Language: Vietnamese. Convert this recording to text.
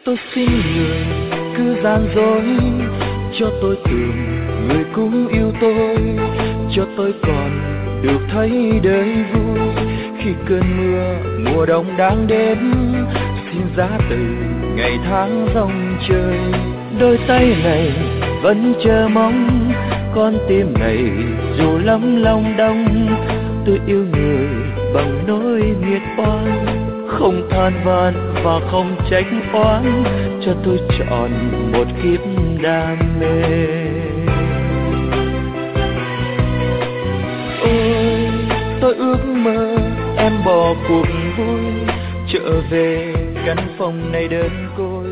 Tôi xin người cứ gian dối, cho tôi tưởng người cũng yêu tôi, cho tôi còn được thấy đời vui. Khi cơn mưa mùa đông đang đến, xin giá từ ngày tháng rong chơi. Đôi tay này vẫn chờ mong, con tim này dù lắm lòng đông. Tôi yêu người bằng nỗi nghiệt oan, không than van và không trách oán, cho tôi chọn một kiếp đam mê. Ôi tôi ước mơ em bỏ cuộc vui, trở về căn phòng này đơn côi,